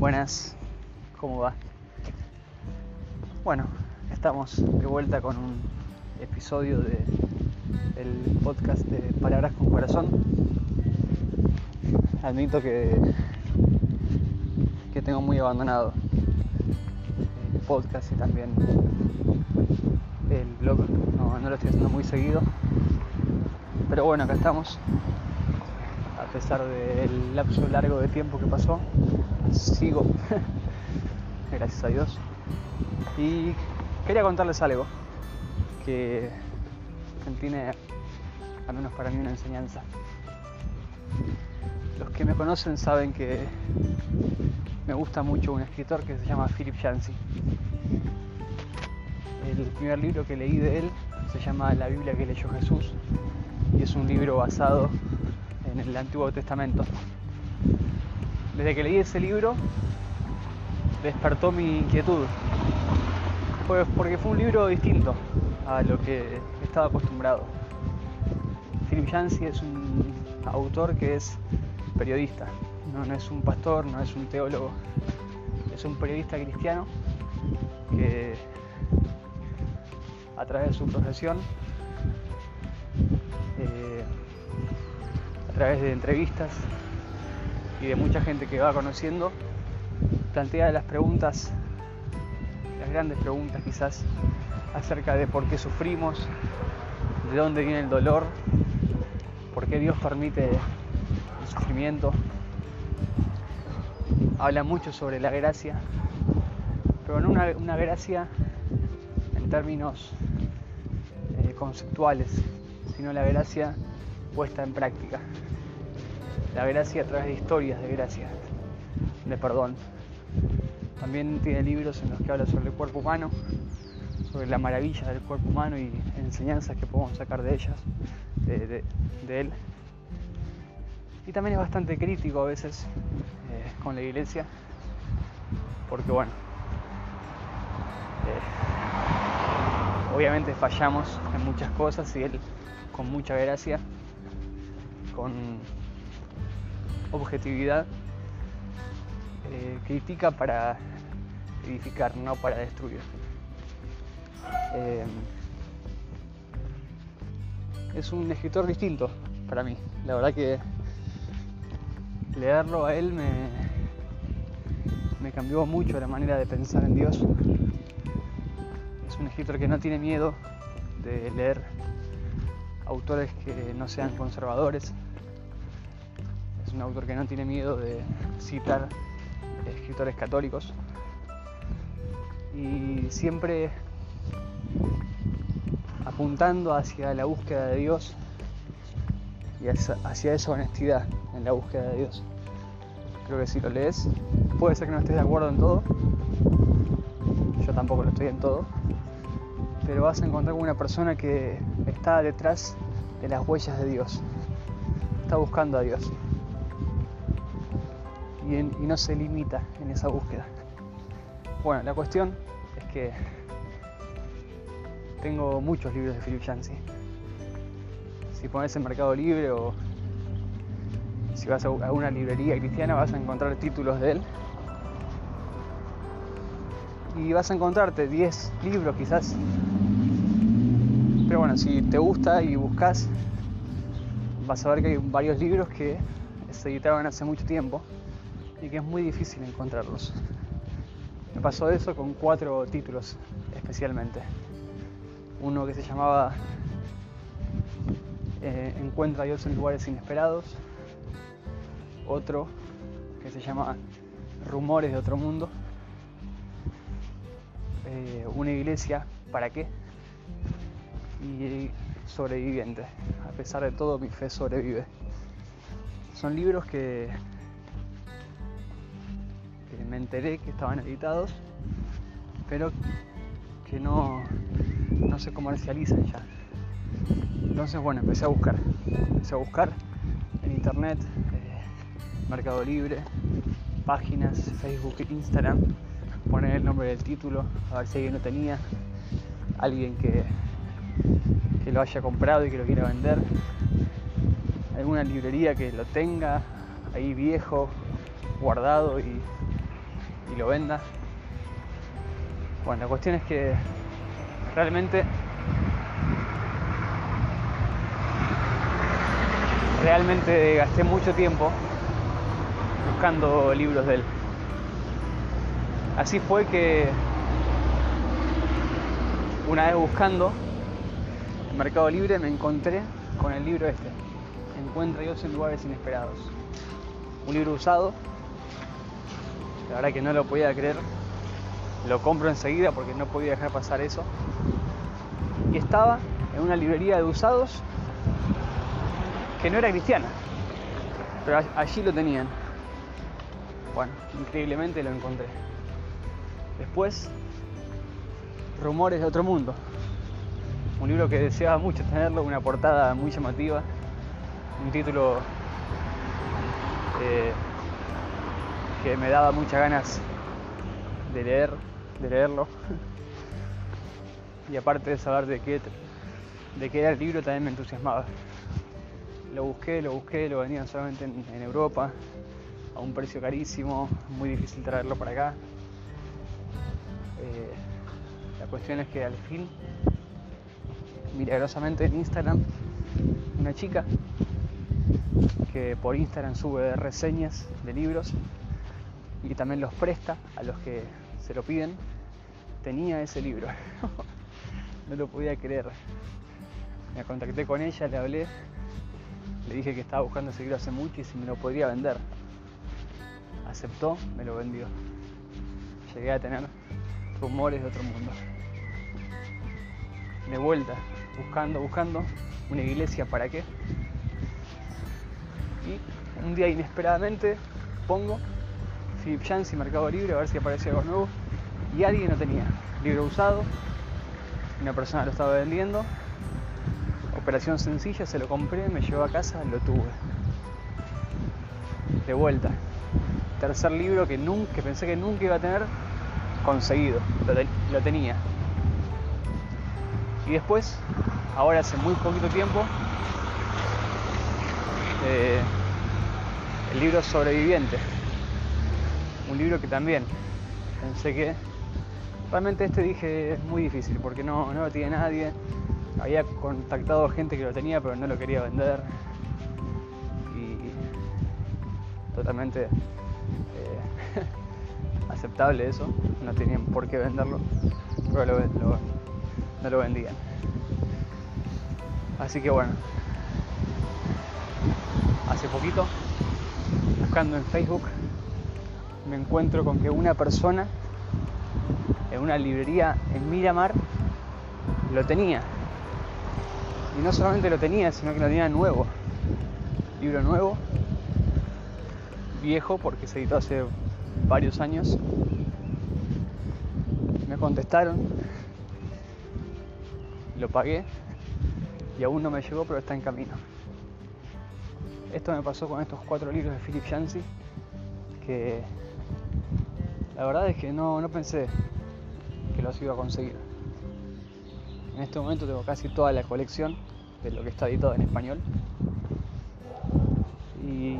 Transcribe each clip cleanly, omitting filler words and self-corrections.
Buenas, ¿cómo va? Bueno, estamos de vuelta con un episodio del podcast de Palabras con Corazón. Admito que tengo muy abandonado el podcast y también el blog. No lo estoy haciendo muy seguido, pero bueno, acá estamos. A pesar del lapso largo de tiempo que pasó, sigo, gracias a Dios. Y quería contarles algo que tiene, al menos para mí, una enseñanza. Los que me conocen saben que me gusta mucho un escritor que se llama Philip Yancey. El primer libro que leí de él se llama La Biblia que leyó Jesús y es un libro basado en el Antiguo Testamento. Desde que leí ese libro despertó mi inquietud, porque fue un libro distinto a lo que estaba acostumbrado. Philip Yancey es un autor que es periodista, no es un pastor, no es un teólogo, es un periodista cristiano que a través de su profesión, a través de entrevistas y de mucha gente que va conociendo, plantea las grandes preguntas quizás, acerca de por qué sufrimos, de dónde viene el dolor, por qué Dios permite el sufrimiento. Habla mucho sobre la gracia, pero no una gracia en términos conceptuales, sino la gracia puesta en práctica. La gracia a través de historias de gracia, de perdón. También tiene libros en los que habla sobre el cuerpo humano, sobre la maravilla del cuerpo humano y enseñanzas que podemos sacar de ellas, de él. Y también es bastante crítico a veces con la iglesia, porque bueno, obviamente fallamos en muchas cosas y él, con mucha gracia, con objetividad, critica para edificar, no para destruir. Es un escritor distinto para mí. La verdad que leerlo a él me cambió mucho la manera de pensar en Dios. Es un escritor que no tiene miedo de leer autores que no sean conservadores. Es un autor que no tiene miedo de citar escritores católicos y siempre apuntando hacia la búsqueda de Dios y hacia esa honestidad en la búsqueda de Dios. Creo que si lo lees, puede ser que no estés de acuerdo en todo, yo tampoco lo estoy en todo, pero vas a encontrar con una persona que está detrás de las huellas de Dios, está buscando a Dios y no se limita en esa búsqueda. Bueno, la cuestión es que tengo muchos libros de Philip Yancey. Si pones en Mercado Libre o si vas a una librería cristiana vas a encontrar títulos de él y vas a encontrarte 10 libros quizás, pero bueno, si te gusta y buscas, vas a ver que hay varios libros que se editaron hace mucho tiempo y que es muy difícil encontrarlos. Me pasó eso con 4 títulos especialmente. Uno que se llamaba Encuentra a Dios en lugares inesperados. Otro que se llama Rumores de otro mundo. Una iglesia, ¿para qué? Y Sobreviviente. A pesar de todo, mi fe sobrevive. Son libros que me enteré que estaban editados, pero que no se comercializan ya. Entonces bueno, empecé a buscar en internet, Mercado Libre, páginas, Facebook, Instagram, poner el nombre del título, a ver si alguien lo tenía, alguien que lo haya comprado y que lo quiera vender, alguna librería que lo tenga ahí viejo, guardado, y y lo venda. Bueno, la cuestión es que realmente gasté mucho tiempo buscando libros de él. Así fue que una vez buscando en Mercado Libre me encontré con el libro este, Encuentra a Dios en lugares inesperados. Un libro usado, la verdad que no lo podía creer. Lo compro enseguida porque no podía dejar pasar eso. Y estaba en una librería de usados que no era cristiana, pero allí lo tenían. Bueno, increíblemente lo encontré. Después, Rumores de otro mundo. Un libro que deseaba mucho tenerlo, una portada muy llamativa, un título que me daba muchas ganas de leerlo. Y aparte de saber de qué era el libro, también me entusiasmaba. Lo busqué, lo vendían solamente en Europa, a un precio carísimo, muy difícil traerlo para acá. La cuestión es que al fin, milagrosamente en Instagram, una chica que por Instagram sube reseñas de libros y también los presta a los que se lo piden, tenía ese libro. No lo podía creer. Me contacté con ella, le hablé, le dije que estaba buscando ese libro hace mucho y si me lo podría vender. Aceptó, me lo vendió. Llegué a tener Rumores de otro mundo. De vuelta, buscando una iglesia para qué. Y un día inesperadamente pongo Philip Yancey, Mercado Libre, a ver si aparece algo nuevo. Y alguien lo tenía. Libro usado, una persona lo estaba vendiendo. Operación sencilla, se lo compré, me llevó a casa, lo tuve. De vuelta. Tercer libro que pensé que nunca iba a tener, conseguido. Lo tenía. Y después, ahora hace muy poquito tiempo, el libro Sobreviviente. Un libro que también pensé que... Realmente dije es muy difícil porque no lo tiene nadie. Había contactado gente que lo tenía pero no lo quería vender. Y totalmente aceptable eso. No tenían por qué venderlo, pero no lo vendían. Así que bueno, hace poquito, buscando en Facebook, me encuentro con que una persona en una librería en Miramar lo tenía. Y no solamente lo tenía, sino que lo tenía nuevo. Libro nuevo, viejo porque se editó hace varios años. Me contestaron, lo pagué y aún no me llegó, pero está en camino. Esto me pasó con estos 4 libros de Philip Yancey, que la verdad es que no pensé que los iba a conseguir. En este momento tengo casi toda la colección de lo que está editado en español. Y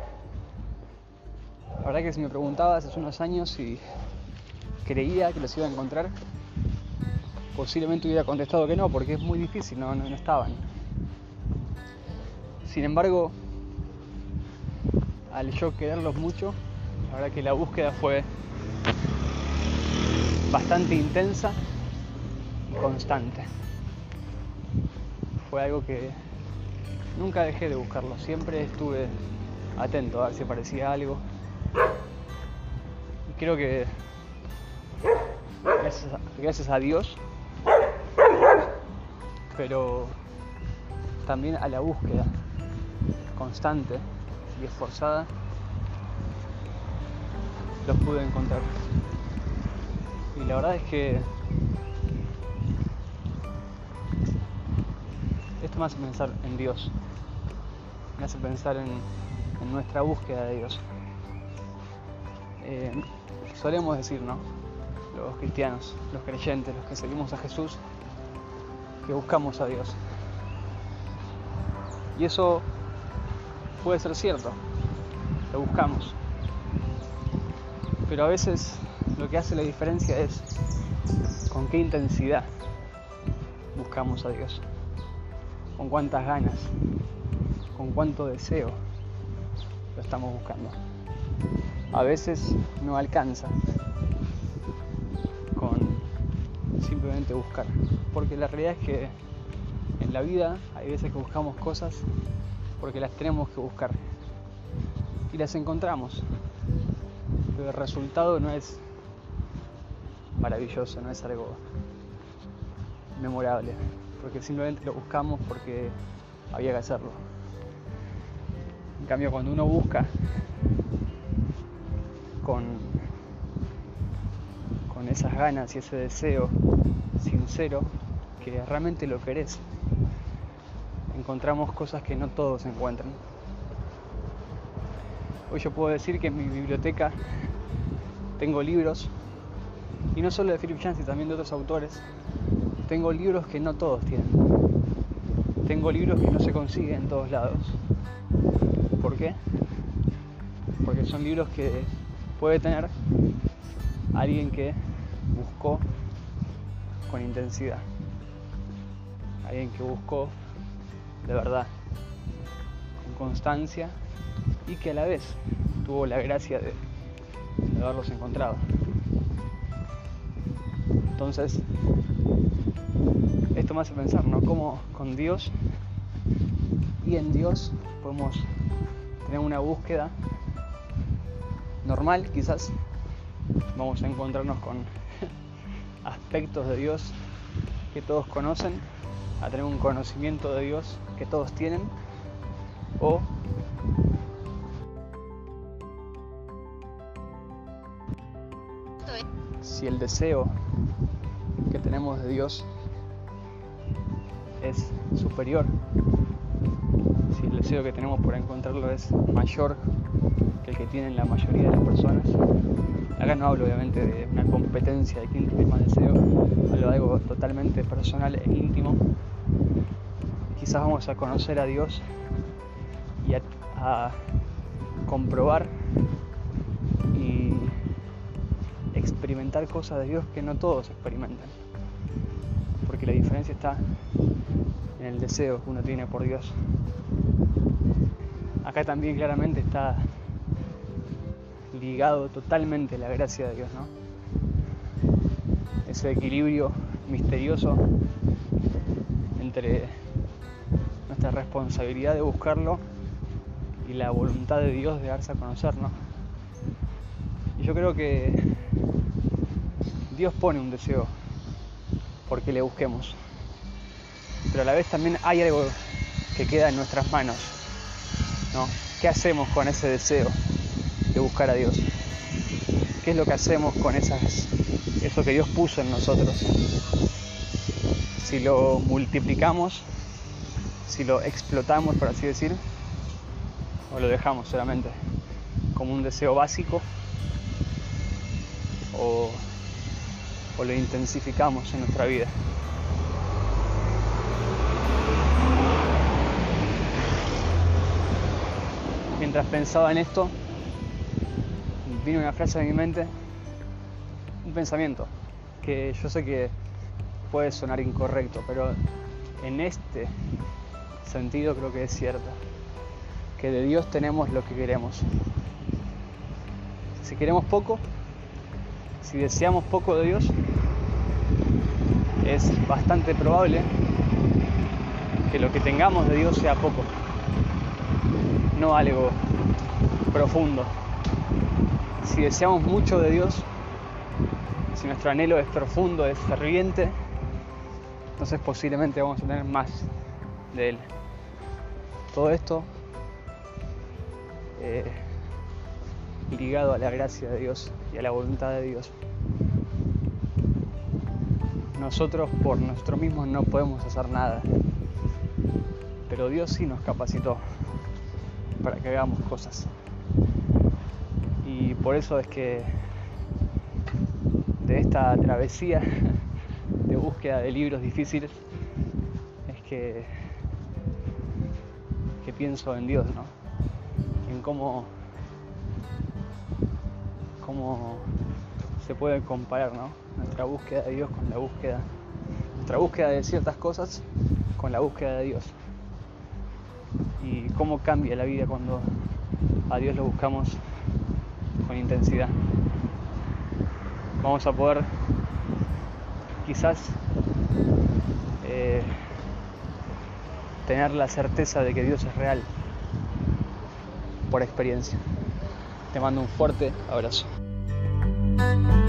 la verdad que si me preguntabas hace unos años si creía que los iba a encontrar, posiblemente hubiera contestado que no, porque es muy difícil, no estaban. Sin embargo, al yo quererlos mucho, la verdad que la búsqueda fue bastante intensa y constante. Fue algo que nunca dejé de buscarlo, siempre estuve atento a ver si aparecía algo. Y creo que gracias a Dios, pero también a la búsqueda constante y esforzada, los pude encontrar. Y la verdad es que esto me hace pensar en Dios, me hace pensar en nuestra búsqueda de Dios. Solemos decir, ¿no?, los cristianos, los creyentes, los que seguimos a Jesús, que buscamos a Dios. Y eso puede ser cierto, lo buscamos. Pero a veces lo que hace la diferencia es con qué intensidad buscamos a Dios, con cuántas ganas, con cuánto deseo lo estamos buscando. A veces no alcanza con simplemente buscar, porque la realidad es que en la vida hay veces que buscamos cosas porque las tenemos que buscar y las encontramos, pero el resultado no es maravilloso, no es algo memorable, porque simplemente lo buscamos porque había que hacerlo. En cambio, cuando uno busca con esas ganas y ese deseo sincero, que realmente lo querés, encontramos cosas que no todos encuentran. Hoy yo puedo decir que en mi biblioteca tengo libros, y no solo de Philip Yancey, también de otros autores. Tengo libros que no todos tienen. Tengo libros que no se consiguen en todos lados. ¿Por qué? Porque son libros que puede tener alguien que buscó con intensidad, alguien que buscó de verdad, con constancia, y que a la vez tuvo la gracia de haberlos encontrado. Entonces, esto me hace pensar, ¿no? Cómo con Dios y en Dios podemos tener una búsqueda normal, quizás. Vamos a encontrarnos con aspectos de Dios que todos conocen, a tener un conocimiento de Dios que todos tienen, o si el deseo que tenemos de Dios es superior, si el deseo que tenemos por encontrarlo es mayor que el que tienen la mayoría de las personas. Acá no hablo obviamente de una competencia de quién tiene más deseo, hablo de algo totalmente personal e íntimo. Quizás vamos a conocer a Dios y a comprobar y experimentar cosas de Dios que no todos experimentan, porque la diferencia está en el deseo que uno tiene por Dios. Acá también claramente está ligado totalmente la gracia de Dios, ¿no? Ese equilibrio misterioso entre nuestra responsabilidad de buscarlo y la voluntad de Dios de darse a conocer, ¿no? Y yo creo que Dios pone un deseo porque le busquemos, pero a la vez también hay algo que queda en nuestras manos, ¿no? ¿Qué hacemos con ese deseo de buscar a Dios? ¿Qué es lo que hacemos con eso que Dios puso en nosotros? Si lo multiplicamos, si lo explotamos, por así decir, o lo dejamos solamente como un deseo básico, o lo intensificamos en nuestra vida. Mientras pensaba en esto, vino una frase a mi mente, un pensamiento que yo sé que puede sonar incorrecto, pero en este sentido creo que es cierto, que de Dios tenemos lo que queremos. Si queremos poco, si deseamos poco de Dios, es bastante probable que lo que tengamos de Dios sea poco, no algo profundo. Si deseamos mucho de Dios, si nuestro anhelo es profundo, es ferviente, entonces posiblemente vamos a tener más de Él. Todo esto ligado a la gracia de Dios y a la voluntad de Dios. Nosotros por nosotros mismos no podemos hacer nada, pero Dios sí nos capacitó para que hagamos cosas. Y por eso es que de esta travesía de búsqueda de libros difíciles es que pienso en Dios, ¿no? En cómo se puede comparar, ¿no? Nuestra búsqueda de Dios con nuestra búsqueda de ciertas cosas con la búsqueda de Dios. Y cómo cambia la vida cuando a Dios lo buscamos con intensidad. Vamos a poder quizás tener la certeza de que Dios es real por experiencia. Te mando un fuerte abrazo.